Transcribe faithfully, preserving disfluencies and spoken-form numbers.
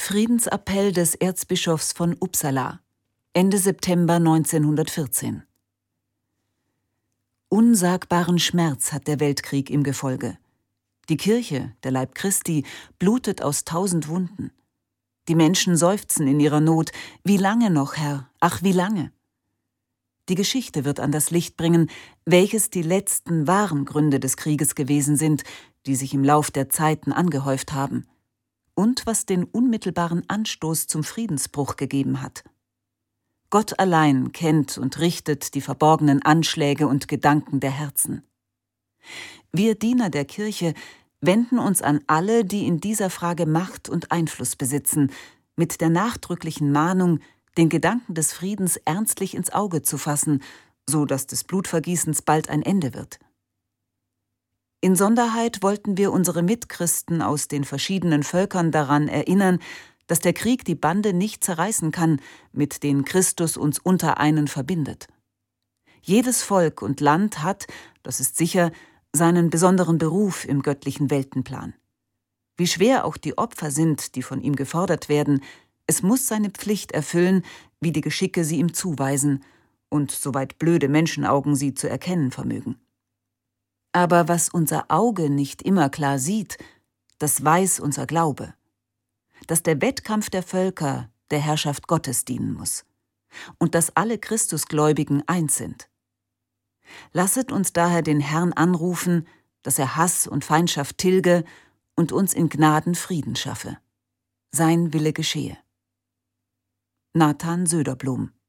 Friedensappell des Erzbischofs von Uppsala, Ende September neunzehnhundertvierzehn. Unsagbaren Schmerz hat der Weltkrieg im Gefolge. Die Kirche, der Leib Christi, blutet aus tausend Wunden. Die Menschen seufzen in ihrer Not: Wie lange noch, Herr, ach wie lange? Die Geschichte wird an das Licht bringen, welches die letzten wahren Gründe des Krieges gewesen sind, die sich im Lauf der Zeiten angehäuft haben, und was den unmittelbaren Anstoß zum Friedensbruch gegeben hat. Gott allein kennt und richtet die verborgenen Anschläge und Gedanken der Herzen. Wir Diener der Kirche wenden uns an alle, die in dieser Frage Macht und Einfluss besitzen, mit der nachdrücklichen Mahnung, den Gedanken des Friedens ernstlich ins Auge zu fassen, so dass des Blutvergießens bald ein Ende wird. Insonderheit wollten wir unsere Mitchristen aus den verschiedenen Völkern daran erinnern, dass der Krieg die Bande nicht zerreißen kann, mit denen Christus uns unter einen verbindet. Jedes Volk und Land hat, das ist sicher, seinen besonderen Beruf im göttlichen Weltenplan. Wie schwer auch die Opfer sind, die von ihm gefordert werden, es muss seine Pflicht erfüllen, wie die Geschicke sie ihm zuweisen und soweit blöde Menschenaugen sie zu erkennen vermögen. Aber was unser Auge nicht immer klar sieht, das weiß unser Glaube, dass der Wettkampf der Völker der Herrschaft Gottes dienen muss und dass alle Christusgläubigen eins sind. Lasset uns daher den Herrn anrufen, dass er Hass und Feindschaft tilge und uns in Gnaden Frieden schaffe. Sein Wille geschehe. Nathan Söderblom.